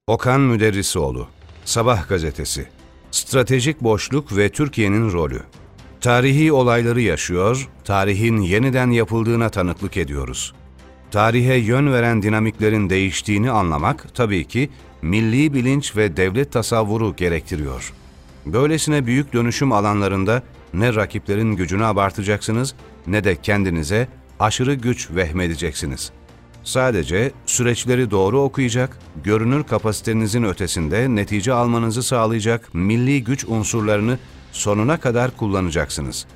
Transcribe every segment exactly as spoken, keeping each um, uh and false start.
Okan Müderrisoğlu, Sabah gazetesi, Stratejik boşluk ve Türkiye'nin rolü. Tarihi olayları yaşıyor, tarihin yeniden yapıldığına tanıklık ediyoruz. Tarihe yön veren dinamiklerin değiştiğini anlamak tabii ki milli bilinç ve devlet tasavvuru gerektiriyor. Böylesine büyük dönüşüm alanlarında ne rakiplerin gücünü abartacaksınız ne de kendinize aşırı güç vehmedeceksiniz. Sadece süreçleri doğru okuyacak, görünür kapasitenizin ötesinde netice almanızı sağlayacak milli güç unsurlarını sonuna kadar kullanacaksınız.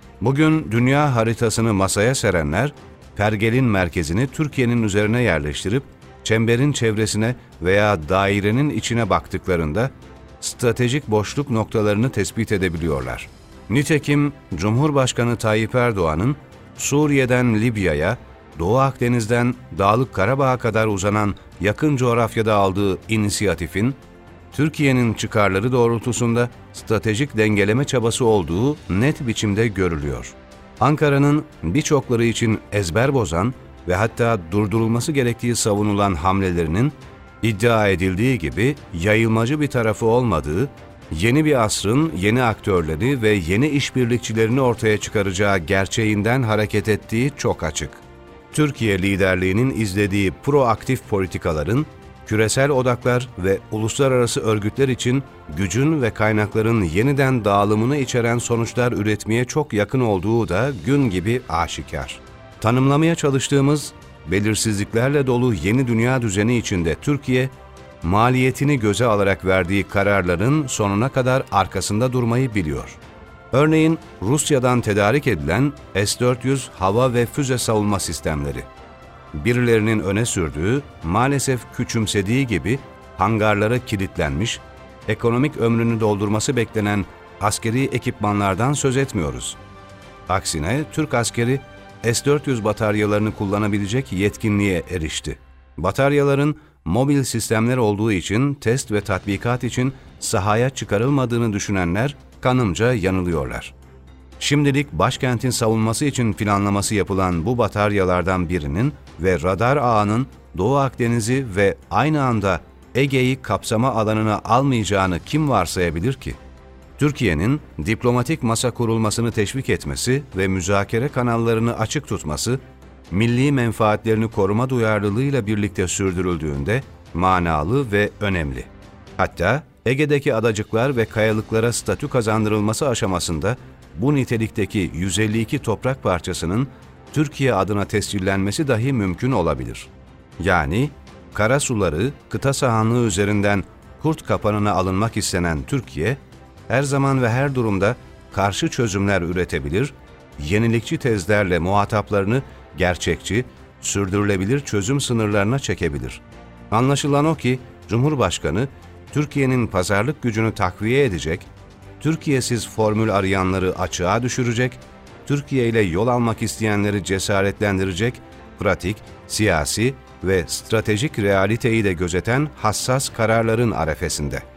Bugün dünya haritasını masaya serenler, pergelin merkezini Türkiye'nin üzerine yerleştirip, çemberin çevresine veya dairenin içine baktıklarında stratejik boşluk noktalarını tespit edebiliyorlar. Nitekim Cumhurbaşkanı Tayyip Erdoğan'ın Suriye'den Libya'ya, Doğu Akdeniz'den Dağlık Karabağ'a kadar uzanan yakın coğrafyada aldığı inisiyatifin, Türkiye'nin çıkarları doğrultusunda stratejik dengeleme çabası olduğu net biçimde görülüyor. Ankara'nın birçokları için ezber bozan ve hatta durdurulması gerektiği savunulan hamlelerinin iddia edildiği gibi yayılmacı bir tarafı olmadığı, yeni bir asrın yeni aktörleri ve yeni işbirlikçilerini ortaya çıkaracağı gerçeğinden hareket ettiği çok açık. Türkiye liderliğinin izlediği proaktif politikaların, küresel odaklar ve uluslararası örgütler için gücün ve kaynakların yeniden dağılımını içeren sonuçlar üretmeye çok yakın olduğu da gün gibi aşikar. Tanımlamaya çalıştığımız belirsizliklerle dolu yeni dünya düzeni içinde Türkiye, maliyetini göze alarak verdiği kararların sonuna kadar arkasında durmayı biliyor. Örneğin Rusya'dan tedarik edilen S dört yüz hava ve füze savunma sistemleri. Birilerinin öne sürdüğü, maalesef küçümsediği gibi hangarlara kilitlenmiş, ekonomik ömrünü doldurması beklenen askeri ekipmanlardan söz etmiyoruz. Aksine Türk askeri S dört yüz bataryalarını kullanabilecek yetkinliğe erişti. Bataryaların mobil sistemler olduğu için test ve tatbikat için sahaya çıkarılmadığını düşünenler kanımca yanılıyorlar. Şimdilik başkentin savunması için planlaması yapılan bu bataryalardan birinin ve radar ağının Doğu Akdeniz'i ve aynı anda Ege'yi kapsama alanına almayacağını kim varsayabilir ki? Türkiye'nin diplomatik masa kurulmasını teşvik etmesi ve müzakere kanallarını açık tutması, milli menfaatlerini koruma duyarlılığıyla birlikte sürdürüldüğünde manalı ve önemli. Hatta Ege'deki adacıklar ve kayalıklara statü kazandırılması aşamasında bu nitelikteki yüz elli iki toprak parçasının Türkiye adına tescillenmesi dahi mümkün olabilir. Yani karasuları, kıta sahanlığı üzerinden kurt kapanına alınmak istenen Türkiye, her zaman ve her durumda karşı çözümler üretebilir, yenilikçi tezlerle muhataplarını gerçekçi, sürdürülebilir çözüm sınırlarına çekebilir. Anlaşılan o ki, Cumhurbaşkanı, Türkiye'nin pazarlık gücünü takviye edecek, Türkiye'siz formül arayanları açığa düşürecek, Türkiye ile yol almak isteyenleri cesaretlendirecek, pratik, siyasi ve stratejik realiteyi de gözeten hassas kararların arefesinde.